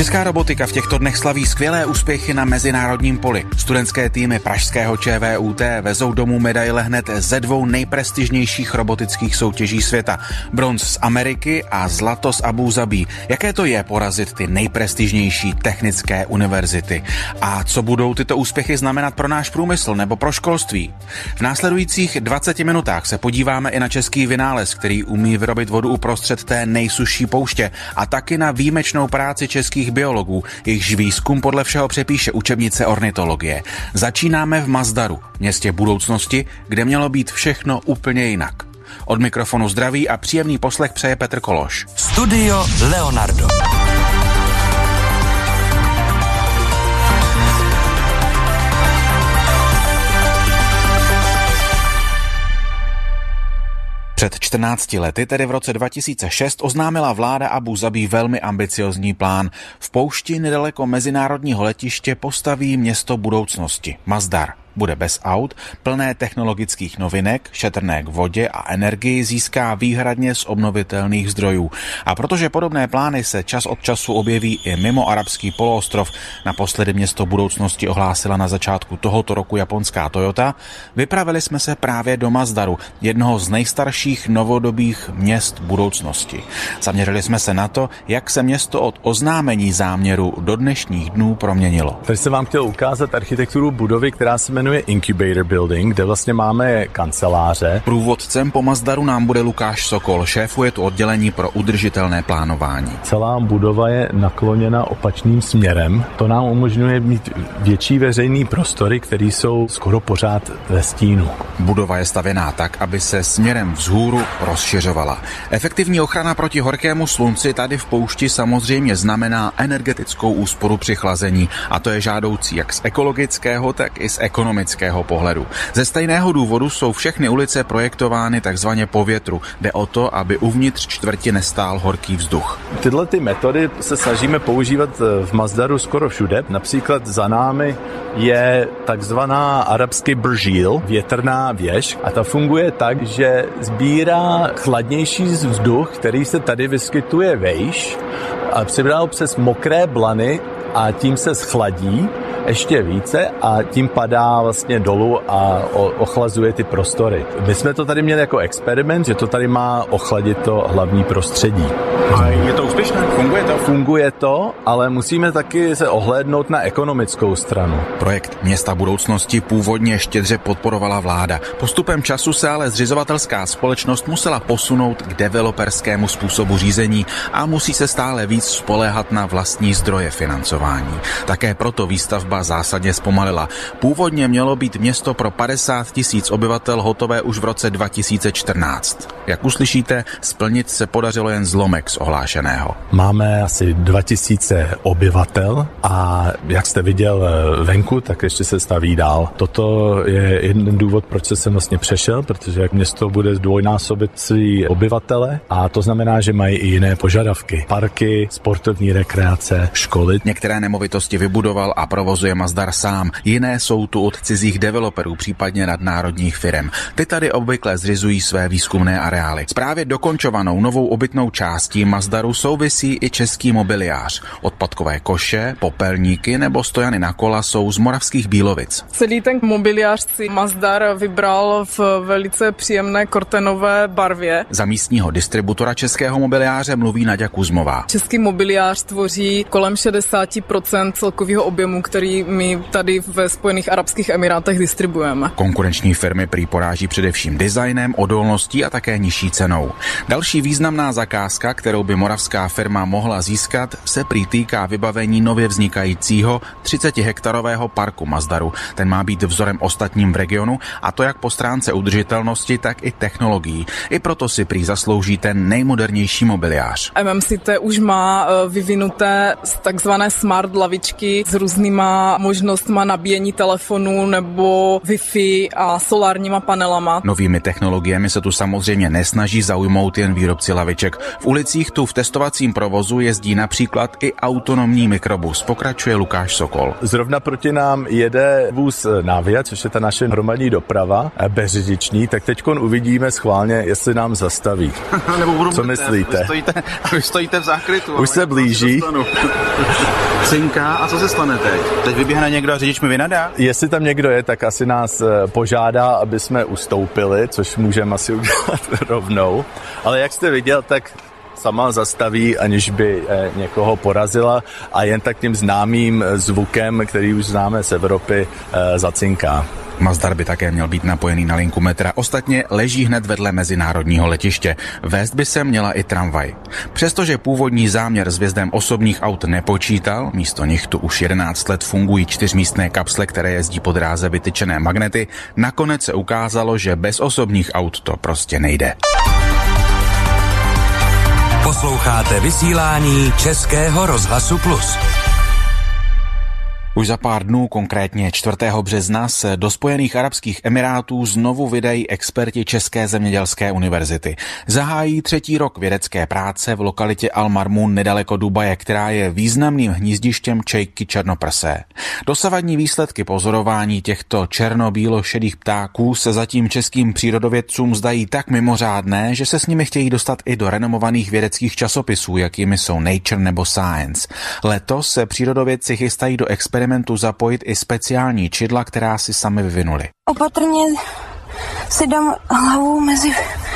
Česká robotika v těchto dnech slaví skvělé úspěchy na mezinárodním poli. Studentské týmy pražského ČVUT vezou domů medaile hned ze 2 nejprestižnějších robotických soutěží světa. Bronz z Ameriky a zlato z Abu Zabí. Jaké to je porazit ty nejprestižnější technické univerzity? A co budou tyto úspěchy znamenat pro náš průmysl nebo pro školství? V následujících 20 minutách se podíváme i na český vynález, který umí vyrobit vodu uprostřed té nejsušší pouště, a taky na výjimečnou práci českých biologů, jejichž výzkum podle všeho přepíše učebnice ornitologie. Začínáme v Mazdaru, městě budoucnosti, kde mělo být všechno úplně jinak. Od mikrofonu zdraví a příjemný poslech přeje Petr Kološ. Studio Leonardo. Před 14 lety, tedy v roce 2006, oznámila vláda Abu Zabí velmi ambiciozní plán. V poušti nedaleko mezinárodního letiště postaví město budoucnosti, Mazdar. Bude bez aut, plné technologických novinek, šetrné k vodě a energii získá výhradně z obnovitelných zdrojů. A protože podobné plány se čas od času objeví i mimo arabský poloostrov, naposledy město budoucnosti ohlásila na začátku tohoto roku japonská Toyota, vypravili jsme se právě do Mazdaru, jednoho z nejstarších novodobých měst budoucnosti. Zaměřili jsme se na to, jak se město od oznámení záměru do dnešních dnů proměnilo. Tady jsem vám chtěl ukázat architekturu budovy, která se jmenuje Incubator Building, kde vlastně máme kanceláře. Průvodcem po Mazdaru nám bude Lukáš Sokol, šéfuje tu oddělení pro udržitelné plánování. Celá budova je nakloněna opačným směrem. To nám umožňuje mít větší veřejný prostory, které jsou skoro pořád ve stínu. Budova je stavěná tak, aby se směrem vzhůru rozšiřovala. Efektivní ochrana proti horkému slunci tady v poušti samozřejmě znamená energetickou úsporu při chlazení, a to je žádoucí jak z ekologického, tak i z ekonomického pohledu. Ze stejného důvodu jsou všechny ulice projektovány takzvaně po větru. Jde o to, aby uvnitř čtvrti nestál horký vzduch. Tyhle ty metody se snažíme používat v Mazdaru skoro všude. Například za námi je takzvaná arabsky bržíl, větrná věž, a ta funguje tak, že sbírá chladnější vzduch, který se tady vyskytuje vejš, a přibral přes mokré blany a tím se schladí ještě více a tím padá vlastně dolů a ochlazuje ty prostory. My jsme to tady měli jako experiment, že to tady má ochladit to hlavní prostředí. A je to úspěšné? Funguje to? Funguje to, ale musíme taky se ohlédnout na ekonomickou stranu. Projekt Města budoucnosti původně štědře podporovala vláda. Postupem času se ale zřizovatelská společnost musela posunout k developerskému způsobu řízení a musí se stále víc spoléhat na vlastní zdroje financování. Také proto výstavba zásadně zpomalila. Původně mělo být město pro 50 000 obyvatel hotové už v roce 2014. Jak uslyšíte, splnit se podařilo jen zlomek z ohlášeného. Máme asi 2000 obyvatel a jak jste viděl venku, tak ještě se staví dál. Toto je jeden důvod, proč jsem vlastně přešel, protože jak město bude zdvojnásobit svý obyvatele, a to znamená, že mají i jiné požadavky. Parky, sportovní rekreace, školy. Některé nemovitosti vybudoval a provozuje Mazdar sám, jiné jsou tu od cizích developerů, případně nadnárodních firem. Ty tady obvykle zřizují své výzkumné areály. S právě dokončovanou novou obytnou částí Mazdaru souvisí i český mobiliář. Odpadkové koše, popelníky nebo stojany na kola jsou z moravských Bílovic. Celý ten mobiliář si Mazdar vybral v velice příjemné kortenové barvě. Za místního distributora českého mobiliáře mluví Naďa Kuzmová. Český mobiliář tvoří kolem 60% celkového objemu, který my tady ve Spojených arabských emirátech distribuujeme. Konkurenční firmy prý poráží především designem, odolností a také nižší cenou. Další významná zakázka, kterou by moravská firma mohla získat, se prý týká vybavení nově vznikajícího 30-hektarového parku Mazdaru. Ten má být vzorem ostatním v regionu, a to jak po stránce udržitelnosti, tak i technologií. I proto si prý zaslouží ten nejmodernější mobiliář. MMCT už má vyvinuté takzvané smart lavičky s různýma různýma možnostma nabíjení telefonu nebo Wi-Fi a solárníma panelama. Novými technologiemi se tu samozřejmě nesnaží zaujmout jen výrobci laviček. V ulicích tu v testovacím provozu jezdí například i autonomní mikrobus, pokračuje Lukáš Sokol. Zrovna proti nám jede vůz Navia, což je ta naše hromadní doprava, bezřidiční, tak teďkon uvidíme schválně, jestli nám zastaví. Co myslíte? Vy stojíte v zákrytu. Už se blíží. Cinká, a co se stane teď? Teď vyběhne někdo a řidič mi vynadá? Jestli tam někdo je, tak asi nás požádá, aby jsme ustoupili, což můžeme asi udělat rovnou. Ale jak jste viděl, tak sama zastaví, aniž by někoho porazila a jen tak tím známým zvukem, který už známe z Evropy, zacinká. Masdar by také měl být napojený na linku metra. Ostatně leží hned vedle mezinárodního letiště. Vést by se měla i tramvaj. Přestože původní záměr s vjezdem osobních aut nepočítal, místo nich tu už 11 let fungují 4místné kapsle, které jezdí po dráze vytyčené magnety, nakonec se ukázalo, že bez osobních aut to prostě nejde. Posloucháte vysílání Českého rozhlasu Plus. Už za pár dnů, konkrétně 4. března, se do Spojených arabských emirátů znovu vydají experti České zemědělské univerzity. Zahájí 3. rok vědecké práce v lokalitě Al Marmun nedaleko Dubaje, která je významným hnízdištěm čejky černoprsé. Dosavadní výsledky pozorování těchto černobílo-šedých ptáků se zatím českým přírodovědcům zdají tak mimořádné, že se s nimi chtějí dostat i do renomovaných vědeckých časopisů, jakými jsou Nature nebo Science. Letos se přírodovědci chystají do experimentu zapojit i speciální čidla, která si sami vyvinuli. Opatrně si dám hlavu mezi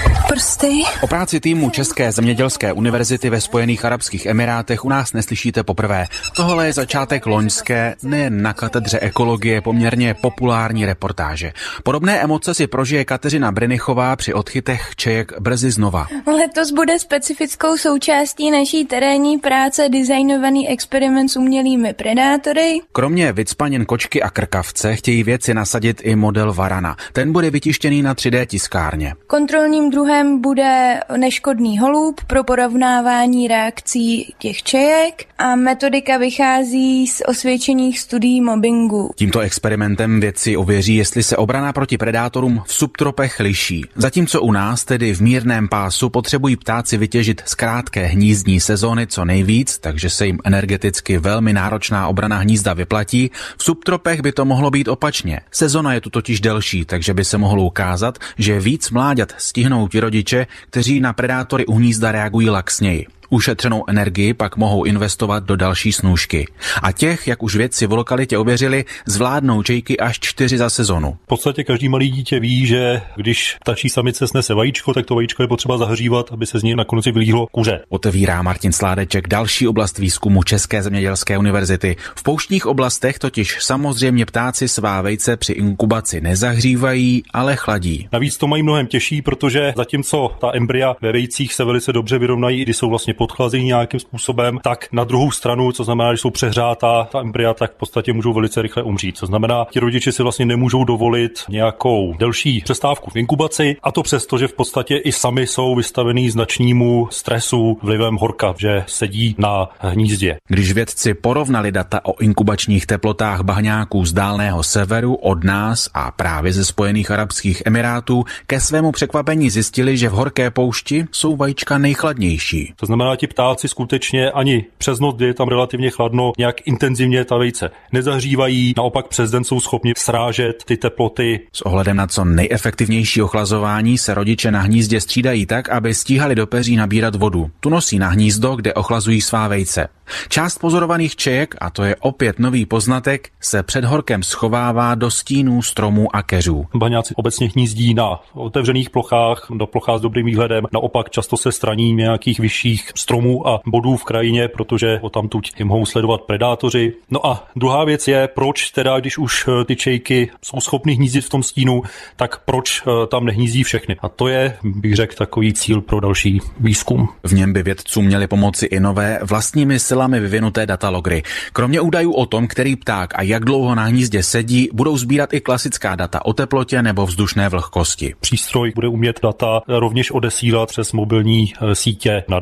prsty. O práci týmu České zemědělské univerzity ve Spojených arabských emirátech u nás neslyšíte poprvé. Tohle je začátek loňské, nejen na katedře ekologie, poměrně populární reportáže. Podobné emoce si prožije Kateřina Brynichová při odchytech čejek brzy znova. Letos bude specifickou součástí naší terénní práce designovaný experiment s umělými predátory. Kromě vycpanin kočky a krkavce chtějí vědci nasadit i model varana. Ten bude vytištěný na 3D tiskárně. Kontrolním druhem bude neškodný holub pro porovnávání reakcí těch čejek a metodika vychází z osvědčených studií mobbingu. Tímto experimentem vědci ověří, jestli se obrana proti predátorům v subtropech liší. Zatímco u nás, tedy v mírném pásu, potřebují ptáci vytěžit z krátké hnízdní sezóny co nejvíc, takže se jim energeticky velmi náročná obrana hnízda vyplatí, v subtropech by to mohlo být opačně. Sezona je tu totiž delší, takže by se mohlo ukázat, že víc mláďat stihnou ti rodiče, kteří na predátory u hnízda reagují laxněji. Ušetřenou energii pak mohou investovat do další snůšky. A těch, jak už vědci v lokalitě ověřili, zvládnou čejky až 4 za sezonu. V podstatě každý malý dítě ví, že když ptačí samice snese vajíčko, tak to vajíčko je potřeba zahřívat, aby se z něj nakonec vylíhlo kuře. Otevírá Martin Sládeček další oblast výzkumu České zemědělské univerzity. V pouštních oblastech totiž samozřejmě ptáci svá vejce při inkubaci nezahřívají, ale chladí. Navíc to mají mnohem těžší, protože zatímco ta embrya ve vejcích se velice dobře vyrovnají, když jsou vlastně podchlazení nějakým způsobem, tak na druhou stranu, co znamená, že jsou přehřátá ta embrya, tak v podstatě můžou velice rychle umřít. Co znamená, ti rodiče si vlastně nemůžou dovolit nějakou delší přestávku v inkubaci, a to přesto, že v podstatě i sami jsou vystavený značnému stresu vlivem horka, že sedí na hnízdě. Když vědci porovnali data o inkubačních teplotách bahňáků z dálného severu od nás a právě ze Spojených arabských emirátů, ke svému překvapení zjistili, že v horké poušti jsou vajíčka nejchladnější. To znamená, ti ptáci skutečně ani přes noc, kdy je tam relativně chladno, nějak intenzivně ta vejce nezahřívají, naopak přes den jsou schopni srážet ty teploty. S ohledem na co nejefektivnější ochlazování se rodiče na hnízdě střídají tak, aby stíhali do peří nabírat vodu. Tu nosí na hnízdo, kde ochlazují svá vejce. Část pozorovaných čejek, a to je opět nový poznatek, se před horkem schovává do stínů, stromů a keřů. Bahňáci obecně hnízdí na otevřených plochách, do plochách s dobrým výhledem, naopak často se straní nějakých vyšších stromů a bodů v krajině, protože odtamtud jim mohou sledovat predátoři. No a druhá věc je, proč teda, když už ty čejky jsou schopny hnízdit v tom stínu, tak proč tam nehnízdí všechny. A to je, bych řekl, takový cíl pro další výzkum. V něm by vědcům měly pomoci i nové vlastními silami vyvinuté datalogry. Kromě údajů o tom, který pták a jak dlouho na hnízdě sedí, budou sbírat i klasická data o teplotě nebo vzdušné vlhkosti. Přístroj bude umět data rovněž odesílat přes mobilní sítě na dálku.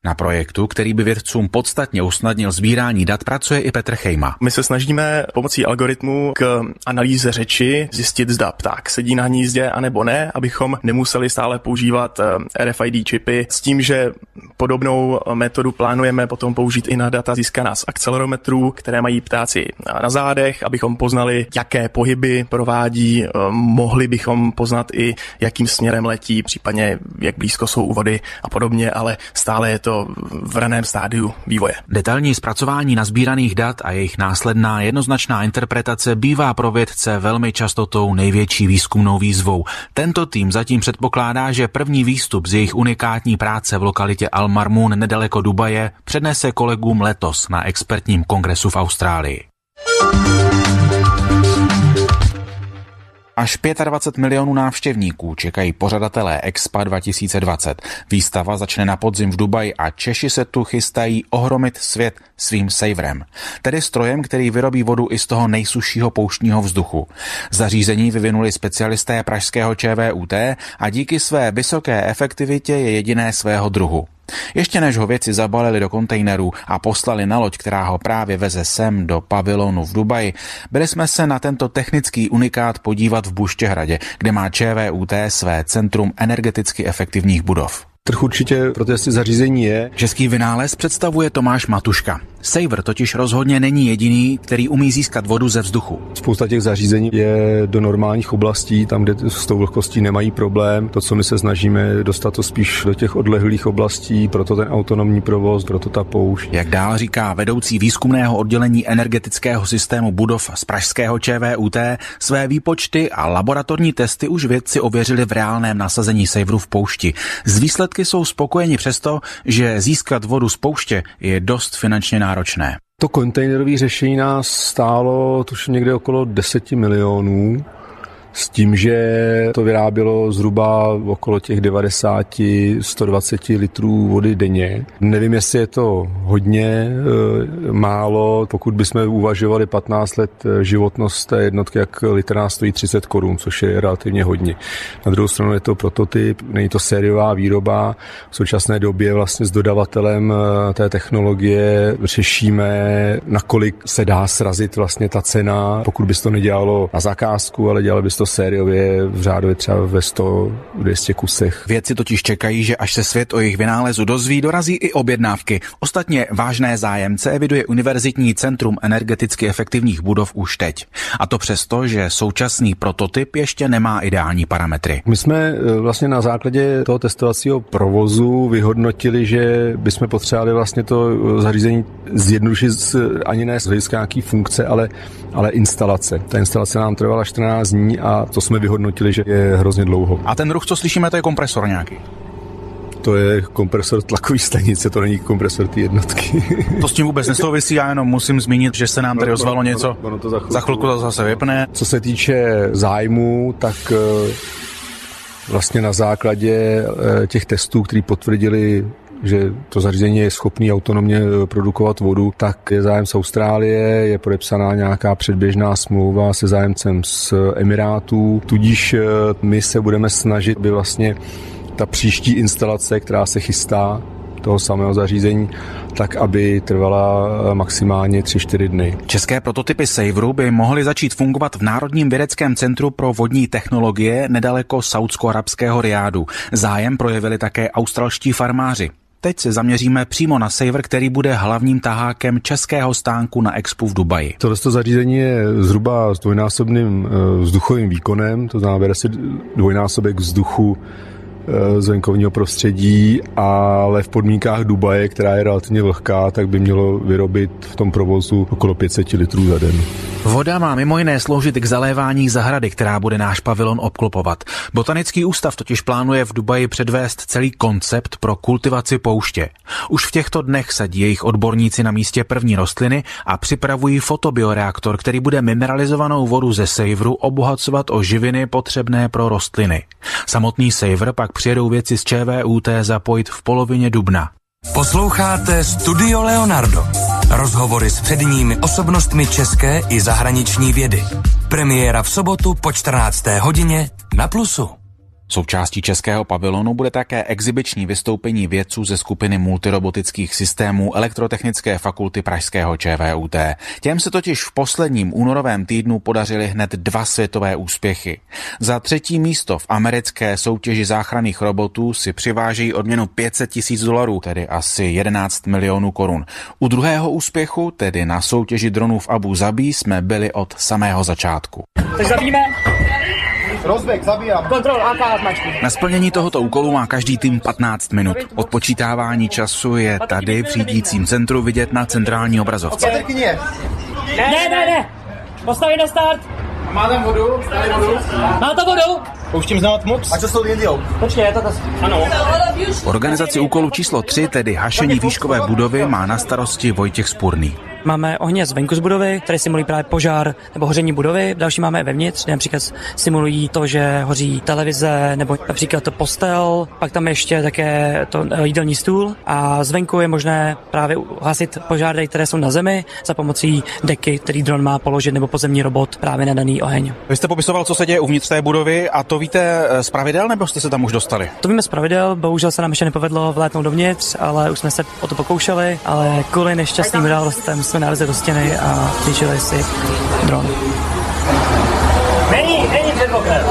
Na projektu, který by vědcům podstatně usnadnil sbírání dat, pracuje i Petr Chejma. My se snažíme pomocí algoritmu k analýze řeči zjistit, zda pták sedí na hnízdě anebo ne, abychom nemuseli stále používat RFID čipy, s tím, že podobnou metodu plánujeme potom použít i na data získaná z akcelerometrů, které mají ptáci na zádech, abychom poznali, jaké pohyby provádí, mohli bychom poznat i, jakým směrem letí, případně jak blízko jsou u vody a podobně, ale stále je to v raném stádiu vývoje. Detailní zpracování nazbíraných dat a jejich následná jednoznačná interpretace bývá pro vědce velmi často tou největší výzkumnou výzvou. Tento tým zatím předpokládá, že první výstup z jejich unikátní práce v lokalitě Al Marmun nedaleko Dubaje přednese kolegům letos na expertním kongresu v Austrálii. Až 25 milionů návštěvníků čekají pořadatelé Expa 2020. Výstava začne na podzim v Dubaji a Češi se tu chystají ohromit svět svým Saverem, tedy strojem, který vyrobí vodu i z toho nejsuššího pouštního vzduchu. Zařízení vyvinuli specialisté pražského ČVUT a díky své vysoké efektivitě je jediné svého druhu. Ještě než ho vědci zabalili do kontejnerů a poslali na loď, která ho právě veze sem do pavilonu v Dubaji, byli jsme se na tento technický unikát podívat v Buštěhradě, kde má ČVUT své centrum energeticky efektivních budov. Trh určitě pro testy zařízení je. Český vynález představuje Tomáš Matuška. Saver totiž rozhodně není jediný, který umí získat vodu ze vzduchu. Spousta těch zařízení je do normálních oblastí, tam, kde s tou vlhkostí nemají problém. To, co my se snažíme, dostat to spíš do těch odlehlých oblastí, proto ten autonomní provoz, proto ta poušť. Jak dál říká vedoucí výzkumného oddělení energetického systému budov z pražského ČVUT, své výpočty a laboratorní testy už vědci ověřili v reálném nasazení Saveru v poušti. Z výsledky jsou spokojeni přesto, že získat vodu z pouště je dost finančně náročné. To kontejnerové řešení nás stálo tuším někde okolo 10 milionů, s tím, že to vyrábělo zhruba okolo těch 90-120 litrů vody denně. Nevím, jestli je to hodně, málo. Pokud bychom uvažovali 15 let životnost té jednotky, jak litr nás stojí 30 korun, což je relativně hodně. Na druhou stranu je to prototyp, není to sériová výroba. V současné době vlastně s dodavatelem té technologie řešíme, nakolik se dá srazit vlastně ta cena, pokud by se to nedělalo na zakázku, ale dělali by to sériově v řádově třeba ve 100-200 kusech. Vědci totiž čekají, že až se svět o jejich vynálezu dozví, dorazí i objednávky. Ostatně vážné zájemce eviduje Univerzitní centrum energeticky efektivních budov už teď. A to přesto, že současný prototyp ještě nemá ideální parametry. My jsme vlastně na základě toho testovacího provozu vyhodnotili, že bychom potřebovali vlastně to zařízení zjednodušit ani ne z hlediska nějaký funkce, ale instalace. Ta instalace nám trvala 14 dní a to jsme vyhodnotili, že je hrozně dlouho. A ten ruch, co slyšíme, to je kompresor nějaký? To je kompresor tlakový stanice, to není kompresor té jednotky. To s tím vůbec nesouvisí, já jenom musím zmínit, že se nám tady ozvalo něco. Za chvilku to zase vypne. Co se týče zájmu, tak vlastně na základě těch testů, který potvrdili, že to zařízení je schopné autonomně produkovat vodu, tak je zájem z Austrálie, je podepsaná nějaká předběžná smlouva se zájemcem z Emirátů, tudíž my se budeme snažit, aby vlastně ta příští instalace, která se chystá toho samého zařízení, tak aby trvala maximálně 3-4 dny. České prototypy Saveru by mohly začít fungovat v Národním vědeckém centru pro vodní technologie nedaleko saúdsko-arabského Riádu. Zájem projevili také australští farmáři. Teď se zaměříme přímo na Saver, který bude hlavním tahákem českého stánku na Expu v Dubaji. Tohle zařízení je zhruba s dvojnásobným vzduchovým výkonem, to znamená, bere si dvojnásobek vzduchu z venkovního prostředí, ale v podmínkách Dubaje, která je relativně vlhká, tak by mělo vyrobit v tom provozu okolo 500 litrů za den. Voda má mimo jiné sloužit k zalévání zahrady, která bude náš pavilon obklopovat. Botanický ústav totiž plánuje v Dubaji předvést celý koncept pro kultivaci pouště. Už v těchto dnech sadí jejich odborníci na místě první rostliny a připravují fotobioreaktor, který bude mineralizovanou vodu ze Saveru obohacovat o živiny potřebné pro rostliny. Samotný Saver pak přijedou vědci z ČVUT zapojit v polovině dubna. Posloucháte Studio Leonardo. Rozhovory s předními osobnostmi české i zahraniční vědy. Premiéra v sobotu po 14. hodině na Plusu. Součástí českého pavilonu bude také exibiční vystoupení vědců ze skupiny multirobotických systémů Elektrotechnické fakulty pražského ČVUT. Těm se totiž v posledním únorovém týdnu podařily hned 2 světové úspěchy. Za 3. místo v americké soutěži záchranných robotů si přiváží odměnu $500,000, tedy asi 11 milionů korun. U druhého úspěchu, tedy na soutěži dronů v Abu Zabí, jsme byli od samého začátku. Tak zabijeme. Rozběh, zabíjám. Kontrol, AK značky. Na splnění tohoto úkolu má každý tým 15 minut. Odpočítávání času je tady v řídícím centru vidět na centrální obrazovce. Ne. Postavit na start. Má tam vodu? Má to vodu? Pouštím znát moc. A co s tou Indiou? Počkej, je to ano. Organizaci úkolu číslo 3, tedy hašení výškové budovy, má na starosti Vojtěch Spurný. Máme ohně zvenku z budovy, které simulují právě požár nebo hoření budovy. Další máme vevnitř, například simulují to, že hoří televize nebo například to postel. Pak tam ještě také to jídelní stůl a zvenku je možné právě hasit požáry, které jsou na zemi za pomocí deky, který dron má položit nebo pozemní robot právě na daný oheň. Vy jste popisoval, co se děje uvnitř té budovy a to víte z pravidel, nebo jste se tam už dostali? To víme z pravidel, bohužel se nám ještě nepovedlo vlétnout dovnitř, ale už jsme se o to pokoušeli, ale kvůli nešťastným událostem jsme nalezli do stěny a zničili si dron. Není předpoklad.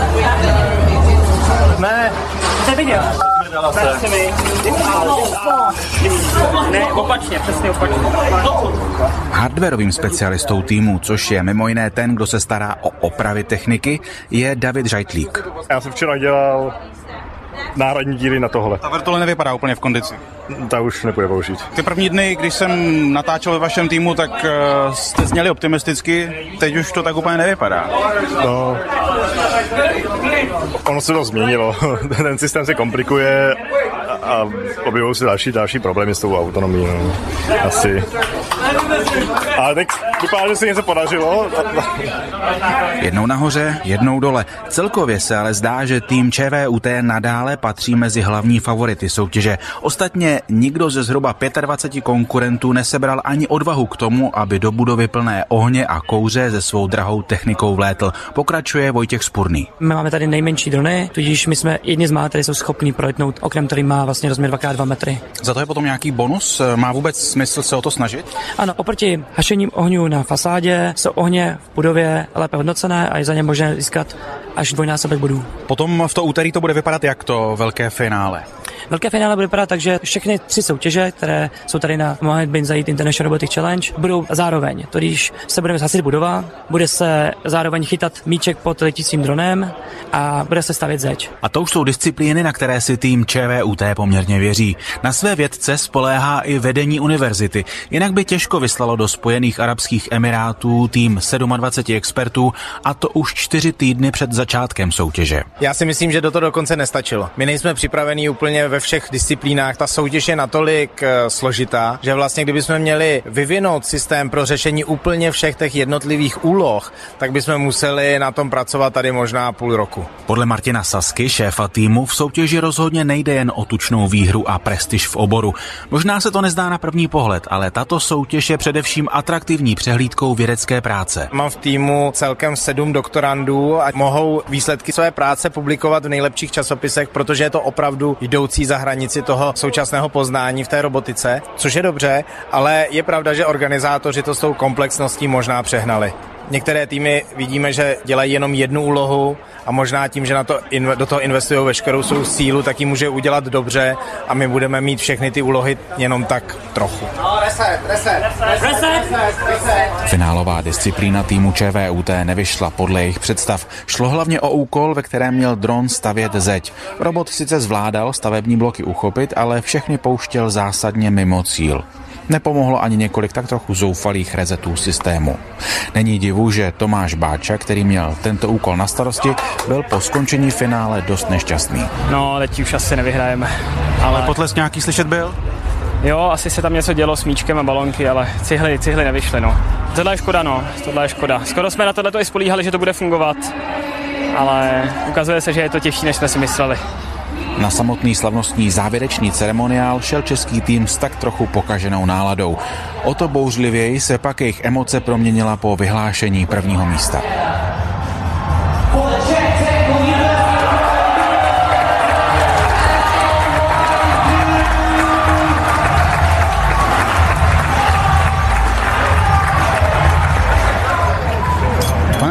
Ne. Jste viděl? Ne, opačně, přesně opačně. Hardwarovým specialistou týmu, což je mimo jiné ten, kdo se stará o opravy techniky, je David Žajtlík. Já jsem včera dělal náhradní díly na tohle. Ta vrtule nevypadá úplně v kondici. Ta už nepůjde použít. Ty první dny, když jsem natáčel ve vašem týmu, tak jste zněli optimisticky, teď už to tak úplně nevypadá. No, ono se to změnilo. Ten systém se komplikuje a objevují se další problémy s tou autonomií. No. Asi. Ale tak vypadá, že se něco podařilo. Jednou nahoře, jednou dole. Celkově se ale zdá, že tým ČVUT nadále patří mezi hlavní favority soutěže. Ostatně nikdo ze zhruba 25 konkurentů nesebral ani odvahu k tomu, aby do budovy plné ohně a kouře se svou drahou technikou vlétl. Pokračuje Vojtěch Spurný. My máme tady nejmenší drony, tudíž my jsme jedni z mála, kteří jsou schopni proletnout oknem, který má vlastně rozměr 2x2 metry. Za to je potom nějaký bonus? Má vůbec smysl se o to snažit? Ano, oproti hašením ohňů na fasádě jsou ohně v budově lépe hodnocené a je za ně možné získat až 2násobek bodů. Potom v to úterý to bude vypadat jak to velké finále? Velké finále bude vypadat tak, že všechny 3 soutěže, které jsou tady na Mohamed bin Zayed International Robotics Challenge, budou zároveň. To když se budeme hasit budova, bude se zároveň chytat míček pod letícím dronem a bude se stavět zeď. A to už jsou disciplíny, na které si tým ČVUT poměrně věří. Na své vědce spoléhá i vedení univerzity. Jinak by těžko vyslalo do Spojených arabských emirátů tým 27 expertů, a to už 4 týdny před začátkem soutěže. Já si myslím, že do toho dokonce nestačilo. My nejsme připravení úplně ve všech disciplínách. Ta soutěž je natolik složitá, že vlastně kdybychom měli vyvinout systém pro řešení úplně všech těch jednotlivých úloh, tak bychom museli na tom pracovat tady možná půl roku. Podle Martina Sasky, šéfa týmu, v soutěži rozhodně nejde jen o tučnou výhru a prestiž v oboru. Možná se to nezdá na první pohled, ale tato soutěž je především atraktivní přehlídkou vědecké práce. Mám v týmu celkem 7 doktorandů a mohou výsledky své práce publikovat v nejlepších časopisech, protože je to opravdu jdoucí za hranici toho současného poznání v té robotice, což je dobře, ale je pravda, že organizátoři to s tou komplexností možná přehnali. Některé týmy vidíme, že dělají jenom jednu úlohu a možná tím, že do toho investují veškerou svou sílu, tak ji může udělat dobře a my budeme mít všechny ty úlohy jenom tak trochu. Finálová disciplína týmu ČVUT nevyšla podle jejich představ. Šlo hlavně o úkol, ve kterém měl dron stavět zeď. Robot sice zvládal stavební bloky uchopit, ale všechny pouštěl zásadně mimo cíl. Nepomohlo ani několik tak trochu zoufalých resetů systému. Není divu, že Tomáš Báča, který měl tento úkol na starosti, byl po skončení finále dost nešťastný. No, teď už asi nevyhrajeme. Ale potlesk nějaký slyšet byl? Jo, asi se tam něco dělo s míčkem a balonky, ale cihly nevyšly, no. Tohle je škoda, no. Tohle je škoda. Skoro jsme na tohleto i spolíhali, že to bude fungovat, ale ukazuje se, že je to těžší, než jsme si mysleli. Na samotný slavnostní závěrečný ceremoniál šel český tým s tak trochu pokaženou náladou. O to bouřlivěji se pak jejich emoce proměnila po vyhlášení prvního místa.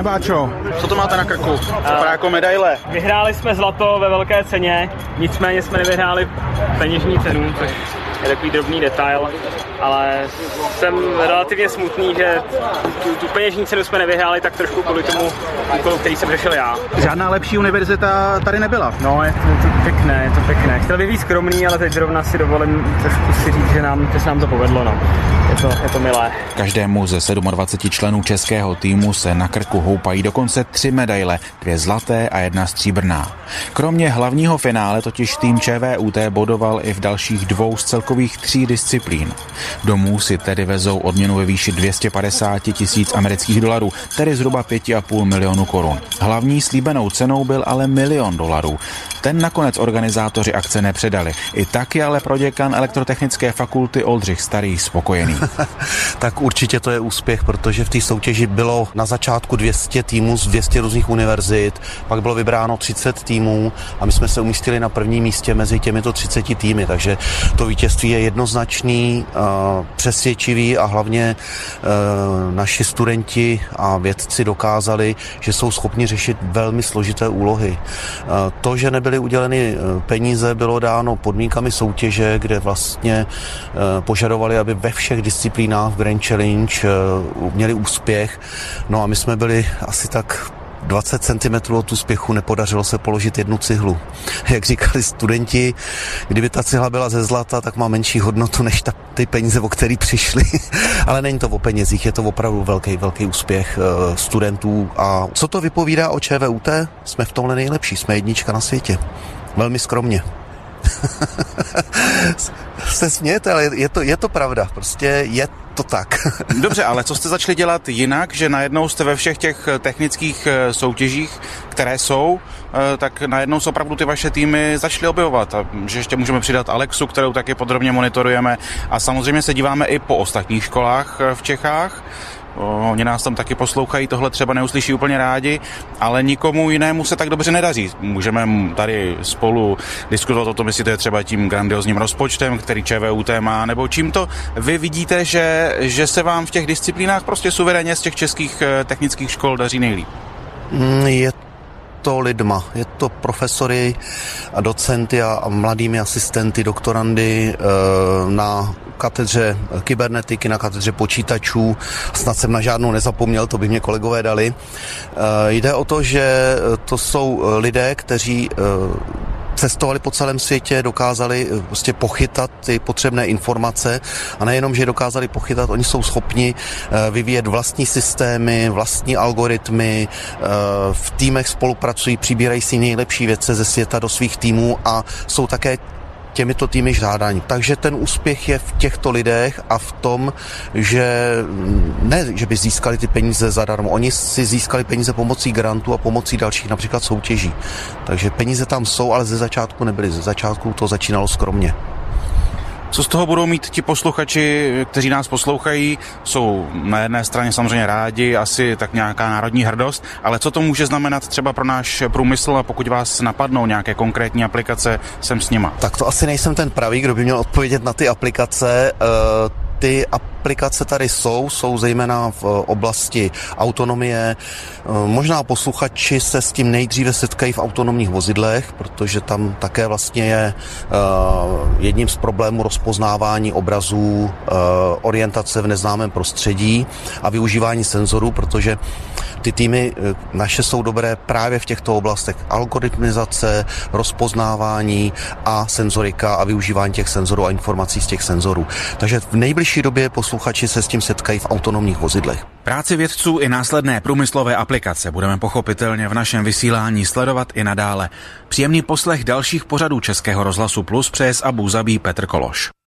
Pane Báčo, co to máte na krku? Vypadá jako medaile. Vyhráli jsme zlato ve velké ceně, nicméně jsme nevyhráli peněžní cenu, což je takový drobný detail, ale jsem relativně smutný, že tu peněžní cenu jsme nevyhráli tak trošku kvůli tomu úkolu, který jsem řešil já. Žádná lepší univerzita tady nebyla. No, je to pěkné. Chtěl bych být skromný, ale teď zrovna si dovolím trošku si říct, že se nám to povedlo, no. Je to milé. Každému ze 27 členů českého týmu se na krku houpají dokonce 3 medaile, 2 zlaté a 1 stříbrná. Kromě hlavního finále totiž tým ČVUT bodoval i v dalších 2 z celkových 3 disciplín. Domů si tedy vezou odměnu ve výši 250 000 amerických dolarů, tedy zhruba 5,5 milionu korun. Hlavní slíbenou cenou byl ale $1 milion. Ten nakonec organizátoři akce nepředali. I tak je ale proděkan elektrotechnické fakulty Oldřich Starý spokojený. Tak určitě to je úspěch, protože v té soutěži bylo na začátku 200 týmů z 200 různých univerzit, pak bylo vybráno 30 týmů a my jsme se umístili na prvním místě mezi těmito 30 týmy, takže to vítězství je jednoznačný, přesvědčivý a hlavně naši studenti a vědci dokázali, že jsou schopni řešit velmi složité úlohy. To, že nebyly uděleny peníze, bylo dáno podmínkami soutěže, kde vlastně požadovali, aby ve všech disciplínách v Grand Challenge měli úspěch. No a my jsme byli asi tak 20 cm od úspěchu, nepodařilo se položit 1 cihlu. Jak říkali studenti, kdyby ta cihla byla ze zlata, tak má menší hodnotu než ty peníze, o který přišli. Ale není to o penězích, je to opravdu velký úspěch studentů. A co to vypovídá o ČVUT? Jsme v tomhle nejlepší, jsme jednička na světě. Velmi skromně. Se smějete, ale je to pravda. Prostě je to tak. Dobře, ale co jste začali dělat jinak, že najednou jste ve všech těch technických soutěžích, které jsou, tak najednou se opravdu ty vaše týmy začaly objevovat. A že ještě můžeme přidat Alexu, kterou taky podrobně monitorujeme. A samozřejmě se díváme i po ostatních školách v Čechách. Oni nás tam taky poslouchají, tohle třeba neuslyší úplně rádi, ale nikomu jinému se tak dobře nedaří. Můžeme tady spolu diskutovat o tom, jestli to je třeba tím grandiozním rozpočtem, který ČVUT má, nebo čím to vy vidíte, že se vám v těch disciplínách prostě suverénně z těch českých technických škol daří nejlíp. Je to lidma, je to profesory a docenty a mladými asistenty, doktorandy na katedře kybernetiky, na katedře počítačů. Snad jsem na žádnou nezapomněl, to by mě kolegové dali. Jde o to, že to jsou lidé, kteří cestovali po celém světě, dokázali prostě pochytat ty potřebné informace a nejenom, že dokázali pochytat, oni jsou schopni vyvíjet vlastní systémy, vlastní algoritmy, v týmech spolupracují, přibírají si nejlepší vědce ze světa do svých týmů a jsou také těmito týmy žádání. Takže ten úspěch je v těchto lidech a v tom, že ne, že by získali ty peníze zadarmo. Oni si získali peníze pomocí grantů a pomocí dalších například soutěží. Takže peníze tam jsou, ale ze začátku nebyly. Ze začátku to začínalo skromně. Co z toho budou mít ti posluchači, kteří nás poslouchají? Jsou na jedné straně samozřejmě rádi, asi tak nějaká národní hrdost, ale co to může znamenat třeba pro náš průmysl a pokud vás napadnou nějaké konkrétní aplikace, jsem s nima? Tak to asi nejsem ten pravý, kdo by měl odpovědět na ty aplikace. Ty aplikace tady jsou zejména v oblasti autonomie. Možná posluchači se s tím nejdříve setkají v autonomních vozidlech, protože tam také vlastně je jedním z problémů rozpoznávání obrazů, orientace v neznámém prostředí a využívání senzorů, protože ty týmy naše jsou dobré právě v těchto oblastech algoritmizace, rozpoznávání a senzorika a využívání těch senzorů a informací z těch senzorů. Takže v nejbližší době posluchači se s tím setkají v autonomních vozidlech. Práci vědců i následné průmyslové aplikace budeme pochopitelně v našem vysílání sledovat i nadále. Příjemný poslech dalších pořadů Českého rozhlasu Plus přeje z Abu Zabí Petr Kološ.